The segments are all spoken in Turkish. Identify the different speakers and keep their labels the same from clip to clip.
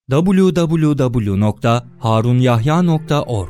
Speaker 1: www.harunyahya.org.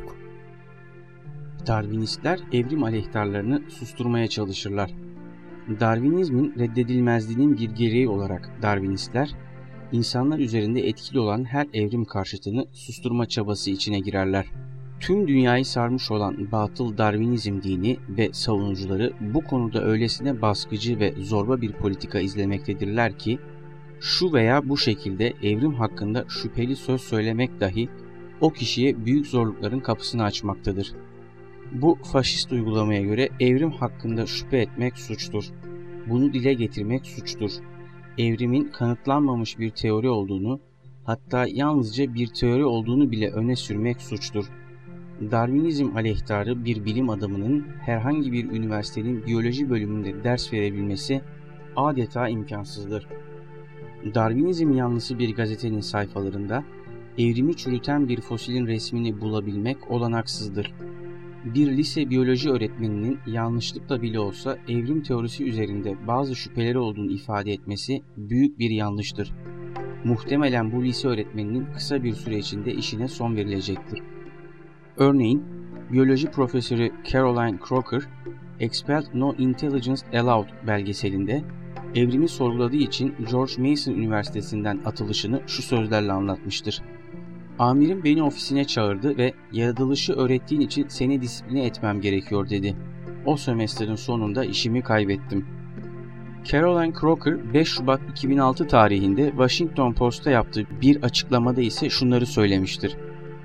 Speaker 2: Darwinistler evrim aleyhtarlarını susturmaya çalışırlar. Darwinizmin reddedilmezliğinin bir gereği olarak Darwinistler, insanlar üzerinde etkili olan her evrim karşıtını susturma çabası içine girerler. Tüm dünyayı sarmış olan batıl Darwinizm dini ve savunucuları bu konuda öylesine baskıcı ve zorba bir politika izlemektedirler ki, şu veya bu şekilde evrim hakkında şüpheli söz söylemek dahi o kişiye büyük zorlukların kapısını açmaktadır. Bu faşist uygulamaya göre evrim hakkında şüphe etmek suçtur. Bunu dile getirmek suçtur. Evrimin kanıtlanmamış bir teori olduğunu, hatta yalnızca bir teori olduğunu bile öne sürmek suçtur. Darwinizm aleyhtarı bir bilim adamının herhangi bir üniversitenin biyoloji bölümünde ders verebilmesi adeta imkansızdır. Darwinizm yanlısı bir gazetenin sayfalarında evrimi çürüten bir fosilin resmini bulabilmek olanaksızdır. Bir lise biyoloji öğretmeninin yanlışlıkla bile olsa evrim teorisi üzerinde bazı şüpheleri olduğunu ifade etmesi büyük bir yanlıştır. Muhtemelen bu lise öğretmeninin kısa bir süre içinde işine son verilecektir. Örneğin, biyoloji profesörü Caroline Crocker, Expelled No Intelligence Allowed belgeselinde evrimi sorguladığı için George Mason Üniversitesi'nden atılışını şu sözlerle anlatmıştır. Amirim beni ofisine çağırdı ve yaratılışı öğrettiğin için seni disipline etmem gerekiyor dedi. O sömestrin sonunda işimi kaybettim. Caroline Crocker 5 Şubat 2006 tarihinde Washington Post'ta yaptığı bir açıklamada ise şunları söylemiştir.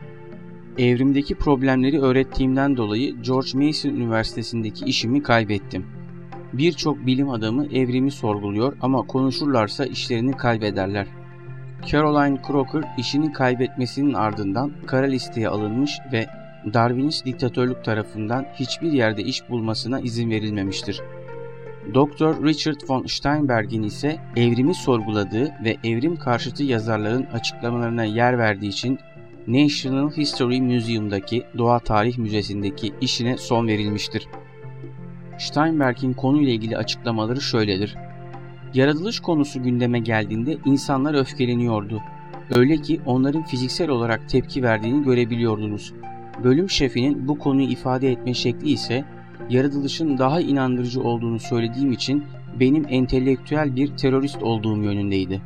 Speaker 2: Evrimdeki problemleri öğrettiğimden dolayı George Mason Üniversitesi'ndeki işimi kaybettim. Birçok bilim adamı evrimi sorguluyor ama konuşurlarsa işlerini kaybederler. Caroline Crocker işini kaybetmesinin ardından kara listeye alınmış ve Darwinist diktatörlük tarafından hiçbir yerde iş bulmasına izin verilmemiştir. Dr. Richard von Steinberg'in ise evrimi sorguladığı ve evrim karşıtı yazarların açıklamalarına yer verdiği için National History Museum'daki Doğa Tarih Müzesi'ndeki işine son verilmiştir. Steinberg'in konuyla ilgili açıklamaları şöyledir. Yaratılış konusu gündeme geldiğinde insanlar öfkeleniyordu. Öyle ki onların fiziksel olarak tepki verdiğini görebiliyordunuz. Bölüm şefinin bu konuyu ifade etme şekli ise yaratılışın daha inandırıcı olduğunu söylediğim için benim entelektüel bir terörist olduğum yönündeydi.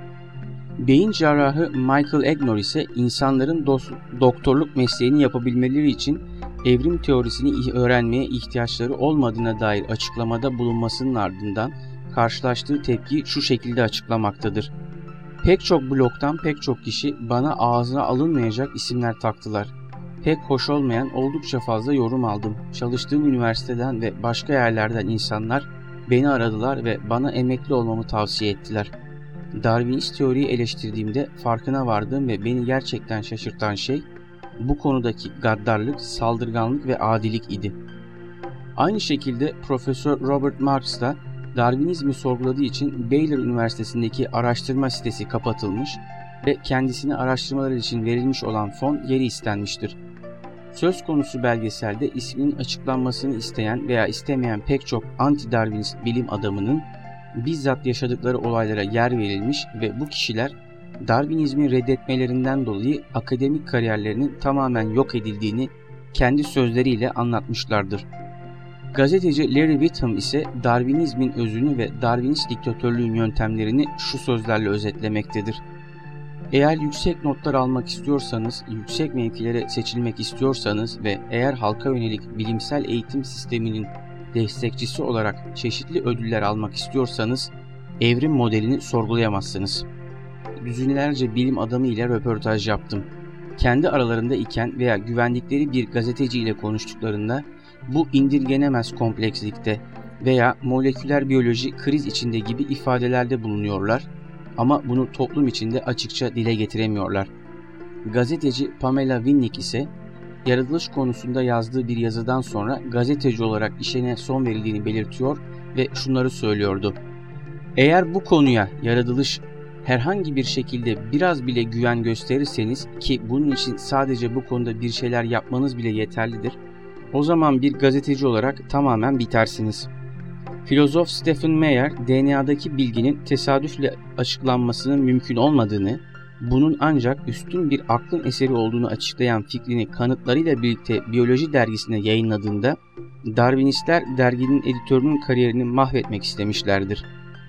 Speaker 2: Beyin cerrahı Michael Egnor ise insanların doktorluk mesleğini yapabilmeleri için evrim teorisini öğrenmeye ihtiyaçları olmadığına dair açıklamada bulunmasının ardından karşılaştığı tepkiyi şu şekilde açıklamaktadır. Pek çok blogdan pek çok kişi bana ağzına alınmayacak isimler taktılar. Pek hoş olmayan oldukça fazla yorum aldım. Çalıştığım üniversiteden ve başka yerlerden insanlar beni aradılar ve bana emekli olmamı tavsiye ettiler. Darwinist teoriyi eleştirdiğimde farkına vardığım ve beni gerçekten şaşırtan şey bu konudaki gaddarlık, saldırganlık ve adilik idi. Aynı şekilde Profesör Robert Marks da Darwinizmi sorguladığı için Baylor Üniversitesi'ndeki araştırma sitesi kapatılmış ve kendisine araştırmalar için verilmiş olan fon geri istenmiştir. Söz konusu belgeselde isminin açıklanmasını isteyen veya istemeyen pek çok anti-Darwinist bilim adamının bizzat yaşadıkları olaylara yer verilmiş ve bu kişiler Darwinizmi reddetmelerinden dolayı akademik kariyerlerinin tamamen yok edildiğini kendi sözleriyle anlatmışlardır. Gazeteci Larry Whitham ise Darwinizmin özünü ve Darwinist diktatörlüğün yöntemlerini şu sözlerle özetlemektedir. Eğer yüksek notlar almak istiyorsanız, yüksek mevkilere seçilmek istiyorsanız ve eğer halka yönelik bilimsel eğitim sisteminin destekçisi olarak çeşitli ödüller almak istiyorsanız evrim modelini sorgulayamazsınız. Düzinelerce bilim adamı ile röportaj yaptım. Kendi aralarında iken veya güvendikleri bir gazeteci ile konuştuklarında bu indirgenemez komplekslikte veya moleküler biyoloji kriz içinde gibi ifadelerde bulunuyorlar ama bunu toplum içinde açıkça dile getiremiyorlar. Gazeteci Pamela Winnick ise yaratılış konusunda yazdığı bir yazıdan sonra gazeteci olarak işine son verildiğini belirtiyor ve şunları söylüyordu. Eğer bu konuya yaratılış herhangi bir şekilde biraz bile güven gösterirseniz ki bunun için sadece bu konuda bir şeyler yapmanız bile yeterlidir, o zaman bir gazeteci olarak tamamen bitersiniz. Filozof Stephen Meyer, DNA'daki bilginin tesadüfle açıklanmasının mümkün olmadığını, bunun ancak üstün bir aklın eseri olduğunu açıklayan fikrini kanıtlarıyla birlikte Biyoloji dergisine yayınladığında Darwinistler derginin editörünün kariyerini mahvetmek istemişlerdir.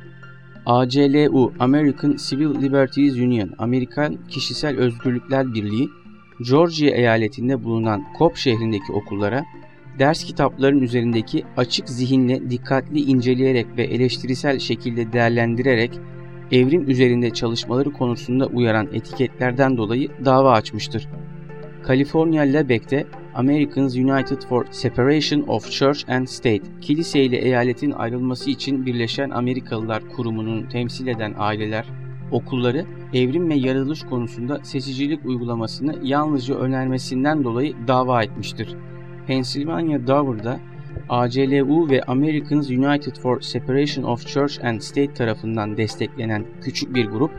Speaker 2: ACLU, American Civil Liberties Union, Amerikan Kişisel Özgürlükler Birliği, Georgia eyaletinde bulunan Cobb şehrindeki okullara ders kitaplarının üzerindeki açık zihinle dikkatli inceleyerek ve eleştirisel şekilde değerlendirerek evrim üzerinde çalışmaları konusunda uyaran etiketlerden dolayı dava açmıştır. Kaliforniya Lubbock'te Americans United for Separation of Church and State, kilise ile eyaletin ayrılması için Birleşen Amerikalılar Kurumu'nun temsil eden aileler, okulları evrim ve yaratılış konusunda seçicilik uygulamasını yalnızca önermesinden dolayı dava etmiştir. Pennsylvania Dover'da ACLU ve Americans United for Separation of Church and State tarafından desteklenen küçük bir grup,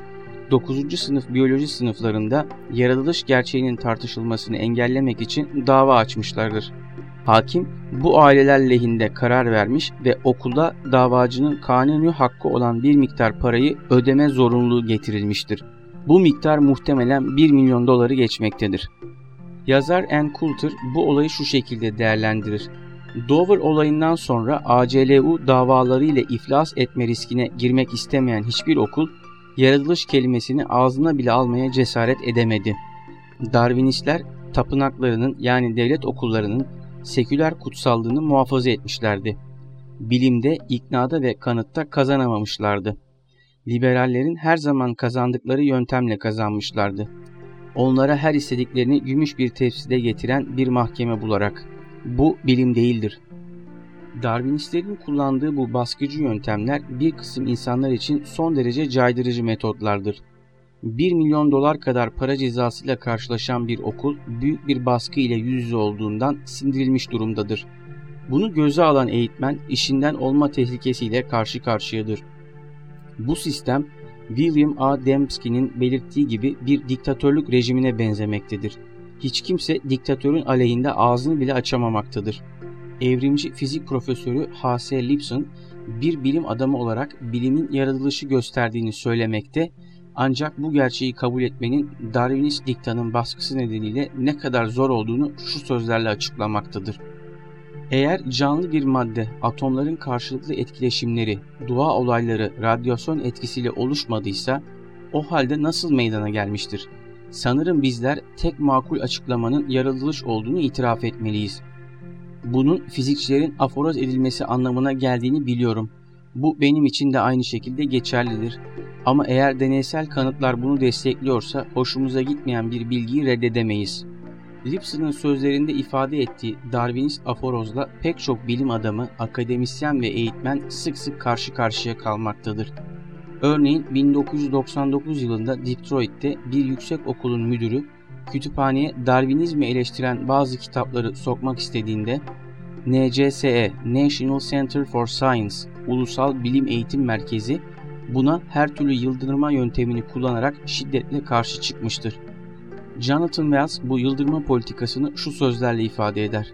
Speaker 2: 9. sınıf biyoloji sınıflarında yaratılış gerçeğinin tartışılmasını engellemek için dava açmışlardır. Hakim bu aileler lehinde karar vermiş ve okula davacının kanuni hakkı olan bir miktar parayı ödeme zorunluluğu getirilmiştir. Bu miktar muhtemelen 1 milyon doları geçmektedir. Yazar Ann Coulter bu olayı şu şekilde değerlendirir. Dover olayından sonra ACLU davalarıyla iflas etme riskine girmek istemeyen hiçbir okul, yaratılış kelimesini ağzına bile almaya cesaret edemedi. Darwinistler tapınaklarının yani devlet okullarının seküler kutsallığını muhafaza etmişlerdi. Bilimde, iknada ve kanıtta kazanamamışlardı. Liberallerin her zaman kazandıkları yöntemle kazanmışlardı. Onlara her istediklerini gümüş bir tepside getiren bir mahkeme bularak. Bu bilim değildir. Darwinistlerin kullandığı bu baskıcı yöntemler bir kısım insanlar için son derece caydırıcı metotlardır. 1 milyon dolar kadar para cezasıyla karşılaşan bir okul büyük bir baskı ile yüz yüze olduğundan sindirilmiş durumdadır. Bunu göze alan eğitmen işinden olma tehlikesiyle karşı karşıyadır. Bu sistem William A. Dembski'nin belirttiği gibi bir diktatörlük rejimine benzemektedir. Hiç kimse diktatörün aleyhinde ağzını bile açamamaktadır. Evrimci fizik profesörü H.S. Lipson bir bilim adamı olarak bilimin yaratılışı gösterdiğini söylemekte, ancak bu gerçeği kabul etmenin Darwinist diktanın baskısı nedeniyle ne kadar zor olduğunu şu sözlerle açıklamaktadır. Eğer canlı bir madde atomların karşılıklı etkileşimleri, doğa olayları, radyasyon etkisiyle oluşmadıysa o halde nasıl meydana gelmiştir? Sanırım bizler tek makul açıklamanın yaratılış olduğunu itiraf etmeliyiz. Bunun fizikçilerin aforoz edilmesi anlamına geldiğini biliyorum. Bu benim için de aynı şekilde geçerlidir. Ama eğer deneysel kanıtlar bunu destekliyorsa hoşumuza gitmeyen bir bilgiyi reddedemeyiz. Lipson'ın sözlerinde ifade ettiği Darwinist aforozla pek çok bilim adamı, akademisyen ve eğitmen sık sık karşı karşıya kalmaktadır. Örneğin 1999 yılında Detroit'te bir yüksek okulun müdürü kütüphaneye Darwinizmi eleştiren bazı kitapları sokmak istediğinde NCSE, National Center for Science, Ulusal Bilim Eğitim Merkezi buna her türlü yıldırma yöntemini kullanarak şiddetle karşı çıkmıştır. Jonathan Wells bu yıldırma politikasını şu sözlerle ifade eder.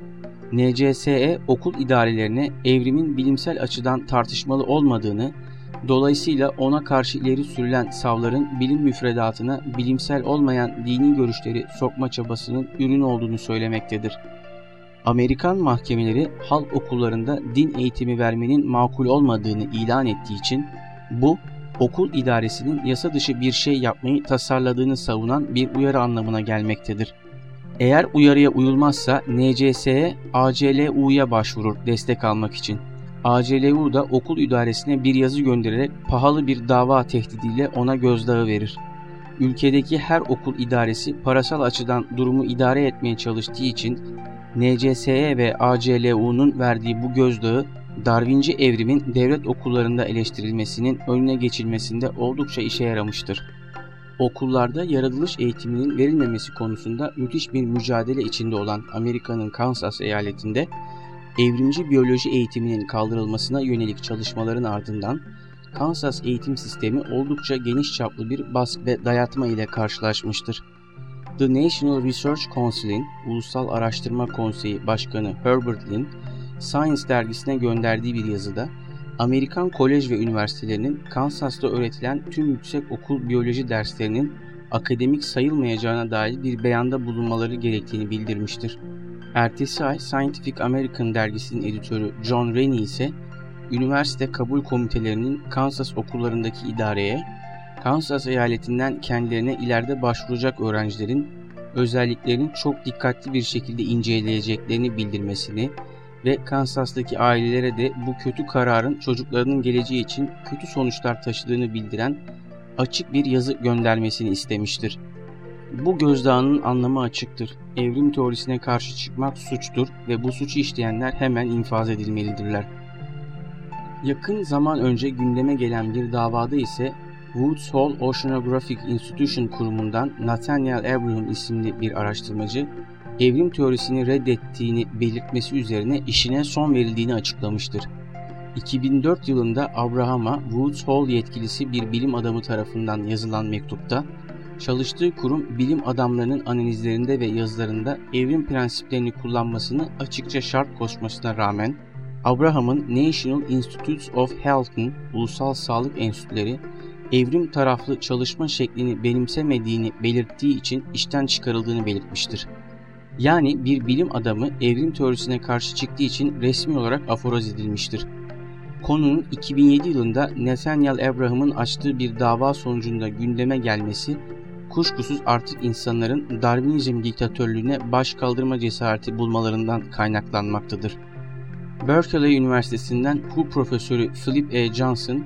Speaker 2: NCSE okul idarelerine evrimin bilimsel açıdan tartışmalı olmadığını, dolayısıyla ona karşı ileri sürülen savların bilim müfredatına bilimsel olmayan dini görüşleri sokma çabasının ürünü olduğunu söylemektedir. Amerikan mahkemeleri halk okullarında din eğitimi vermenin makul olmadığını ilan ettiği için bu, okul idaresinin yasa dışı bir şey yapmayı tasarladığını savunan bir uyarı anlamına gelmektedir. Eğer uyarıya uyulmazsa NCSE, ACLU'ya başvurur destek almak için. ACLU da okul idaresine bir yazı göndererek pahalı bir dava tehdidiyle ona gözdağı verir. Ülkedeki her okul idaresi parasal açıdan durumu idare etmeye çalıştığı için NCSE ve ACLU'nun verdiği bu gözdağı Darwinci evrimin devlet okullarında eleştirilmesinin önüne geçilmesinde oldukça işe yaramıştır. Okullarda yaratılış eğitiminin verilmemesi konusunda müthiş bir mücadele içinde olan Amerika'nın Kansas eyaletinde evrimci biyoloji eğitiminin kaldırılmasına yönelik çalışmaların ardından Kansas eğitim sistemi oldukça geniş çaplı bir baskı ve dayatma ile karşılaşmıştır. The National Research Council'in Ulusal Araştırma Konseyi Başkanı Herbert Lin, Science dergisine gönderdiği bir yazıda Amerikan kolej ve üniversitelerinin Kansas'ta öğretilen tüm yüksek okul biyoloji derslerinin akademik sayılmayacağına dair bir beyanda bulunmaları gerektiğini bildirmiştir. Ertesi ay Scientific American dergisinin editörü John Rennie ise üniversite kabul komitelerinin Kansas okullarındaki idareye, Kansas eyaletinden kendilerine ileride başvuracak öğrencilerin özelliklerini çok dikkatli bir şekilde inceleyeceklerini bildirmesini ve Kansas'taki ailelere de bu kötü kararın çocuklarının geleceği için kötü sonuçlar taşıdığını bildiren açık bir yazı göndermesini istemiştir. Bu gözdağının anlamı açıktır. Evrim teorisine karşı çıkmak suçtur ve bu suçu işleyenler hemen infaz edilmelidirler. Yakın zaman önce gündeme gelen bir davada ise Woods Hole Oceanographic Institution kurumundan Nathaniel Abraham isimli bir araştırmacı, evrim teorisini reddettiğini belirtmesi üzerine işine son verildiğini açıklamıştır. 2004 yılında Abraham'a Woods Hole yetkilisi bir bilim adamı tarafından yazılan mektupta, çalıştığı kurum bilim adamlarının analizlerinde ve yazılarında evrim prensiplerini kullanmasını açıkça şart koşmasına rağmen, Abraham'ın National Institutes of Health'ın ulusal sağlık enstitüleri evrim taraflı çalışma şeklini benimsemediğini belirttiği için işten çıkarıldığını belirtmiştir. Yani bir bilim adamı evrim teorisine karşı çıktığı için resmi olarak aforoz edilmiştir. Konunun 2007 yılında Nathaniel Abraham'ın açtığı bir dava sonucunda gündeme gelmesi, kuşkusuz artık insanların Darwinizm diktatörlüğüne baş kaldırma cesareti bulmalarından kaynaklanmaktadır. Berkeley Üniversitesi'nden hukuk profesörü Philip E. Johnson,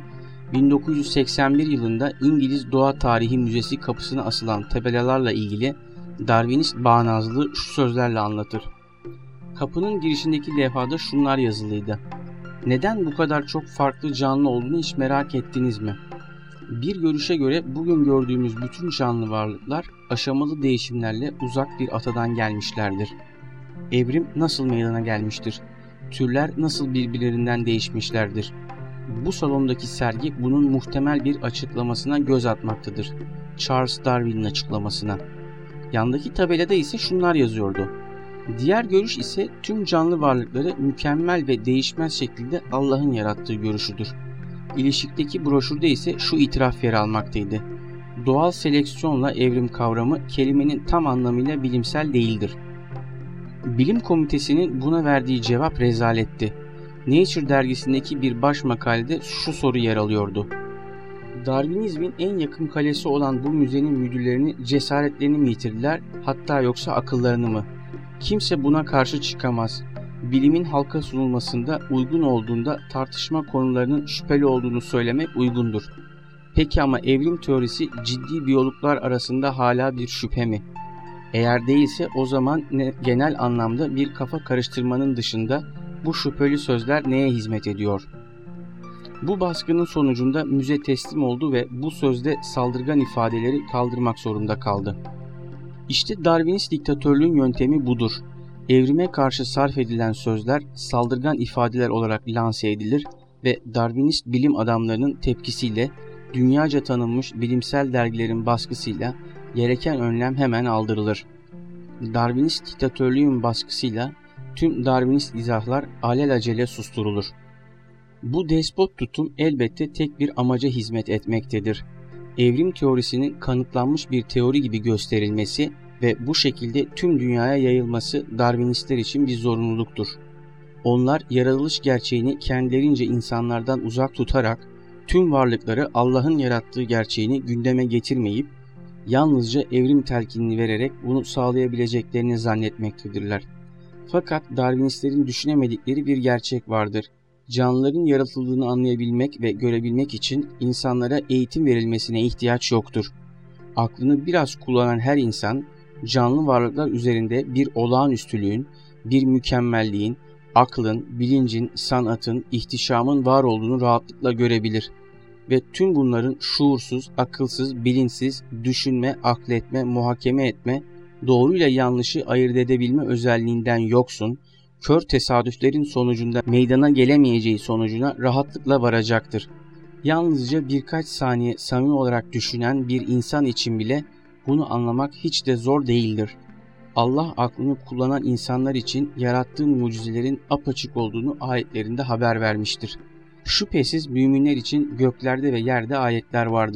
Speaker 2: 1981 yılında İngiliz Doğa Tarihi Müzesi kapısına asılan tabelalarla ilgili Darwinist bağnazlığı şu sözlerle anlatır. Kapının girişindeki levhada şunlar yazılıydı. Neden bu kadar çok farklı canlı olduğunu hiç merak ettiniz mi? Bir görüşe göre bugün gördüğümüz bütün canlı varlıklar aşamalı değişimlerle uzak bir atadan gelmişlerdir. Evrim nasıl meydana gelmiştir? Türler nasıl birbirlerinden değişmişlerdir? Bu salondaki sergi bunun muhtemel bir açıklamasına göz atmaktadır. Charles Darwin'in açıklamasına. Yandaki tabelada ise şunlar yazıyordu. Diğer görüş ise tüm canlı varlıkları mükemmel ve değişmez şekilde Allah'ın yarattığı görüşüdür. İlişikteki broşürde ise şu itiraf yer almaktaydı. Doğal seleksiyonla evrim kavramı kelimenin tam anlamıyla bilimsel değildir. Bilim komitesinin buna verdiği cevap rezaletti. Nature dergisindeki bir baş makalede şu soru yer alıyordu. Darwinizmin en yakın kalesi olan bu müzenin müdürlerini cesaretlerini mi yitirdiler, hatta yoksa akıllarını mı? Kimse buna karşı çıkamaz. Bilimin halka sunulmasında uygun olduğunda tartışma konularının şüpheli olduğunu söylemek uygundur. Peki ama evrim teorisi ciddi biyologlar arasında hala bir şüphe mi? Eğer değilse o zaman genel anlamda bir kafa karıştırmanın dışında bu şüpheli sözler neye hizmet ediyor? Bu baskının sonucunda müze teslim oldu ve bu sözde saldırgan ifadeleri kaldırmak zorunda kaldı. İşte Darwinist diktatörlüğün yöntemi budur. Evrime karşı sarf edilen sözler saldırgan ifadeler olarak lanse edilir ve Darwinist bilim adamlarının tepkisiyle dünyaca tanınmış bilimsel dergilerin baskısıyla gereken önlem hemen aldırılır. Darwinist diktatörlüğün baskısıyla tüm Darwinist izahlar alelacele susturulur. Bu despot tutum elbette tek bir amaca hizmet etmektedir. Evrim teorisinin kanıtlanmış bir teori gibi gösterilmesi ve bu şekilde tüm dünyaya yayılması Darwinistler için bir zorunluluktur. Onlar yaratılış gerçeğini kendilerince insanlardan uzak tutarak tüm varlıkları Allah'ın yarattığı gerçeğini gündeme getirmeyip yalnızca evrim telkinini vererek bunu sağlayabileceklerini zannetmektedirler. Fakat Darwinistlerin düşünemedikleri bir gerçek vardır. Canlıların yaratıldığını anlayabilmek ve görebilmek için insanlara eğitim verilmesine ihtiyaç yoktur. Aklını biraz kullanan her insan, canlı varlıklar üzerinde bir olağanüstülüğün, bir mükemmelliğin, aklın, bilincin, sanatın, ihtişamın var olduğunu rahatlıkla görebilir. Ve tüm bunların şuursuz, akılsız, bilinçsiz, düşünme, akletme, muhakeme etme, doğruyla yanlışı ayırt edebilme özelliğinden yoksun, kör tesadüflerin sonucunda meydana gelemeyeceği sonucuna rahatlıkla varacaktır. Yalnızca birkaç saniye samimi olarak düşünen bir insan için bile bunu anlamak hiç de zor değildir. Allah aklını kullanan insanlar için yarattığı mucizelerin apaçık olduğunu ayetlerinde haber vermiştir. Şüphesiz müminler için göklerde ve yerde ayetler vardır.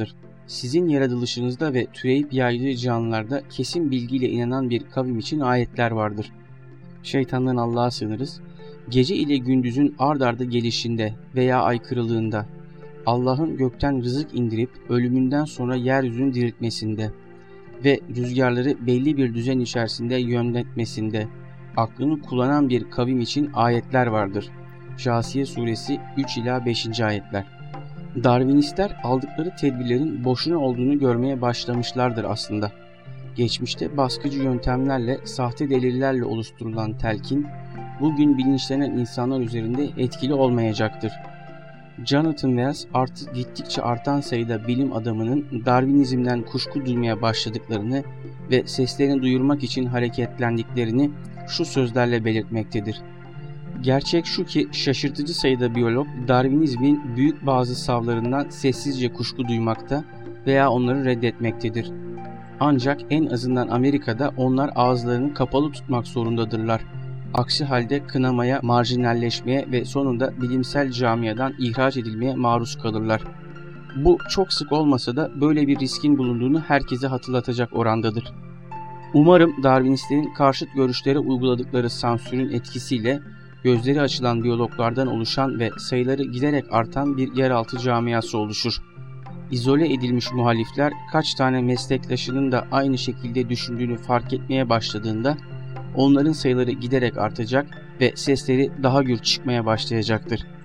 Speaker 2: Sizin yaratılışınızda ve türeyip yaydığı canlılarda kesin bilgiyle inanan bir kavim için ayetler vardır. Şeytandan Allah'a sığınırız. Gece ile gündüzün ard arda gelişinde veya aykırılığında, Allah'ın gökten rızık indirip ölümünden sonra yeryüzünü diriltmesinde ve rüzgarları belli bir düzen içerisinde yönetmesinde aklını kullanan bir kavim için ayetler vardır. Câsiye suresi 3-5. ayetler. Darwinistler aldıkları tedbirlerin boşuna olduğunu görmeye başlamışlardır aslında. Geçmişte baskıcı yöntemlerle, sahte delillerle oluşturulan telkin, bugün bilinçlenen insanlar üzerinde etkili olmayacaktır. Jonathan Wells artık gittikçe artan sayıda bilim adamının Darwinizmden kuşku duymaya başladıklarını ve seslerini duyurmak için hareketlendiklerini şu sözlerle belirtmektedir. Gerçek şu ki şaşırtıcı sayıda biyolog Darwinizmin büyük bazı savlarından sessizce kuşku duymakta veya onları reddetmektedir. Ancak en azından Amerika'da onlar ağızlarını kapalı tutmak zorundadırlar. Aksi halde kınamaya, marjinalleşmeye ve sonunda bilimsel camiadan ihraç edilmeye maruz kalırlar. Bu çok sık olmasa da böyle bir riskin bulunduğunu herkese hatırlatacak orandadır. Umarım Darwinistlerin karşıt görüşlere uyguladıkları sansürün etkisiyle gözleri açılan biyologlardan oluşan ve sayıları giderek artan bir yeraltı camiası oluşur. İzole edilmiş muhalifler kaç tane meslektaşının da aynı şekilde düşündüğünü fark etmeye başladığında onların sayıları giderek artacak ve sesleri daha gür çıkmaya başlayacaktır.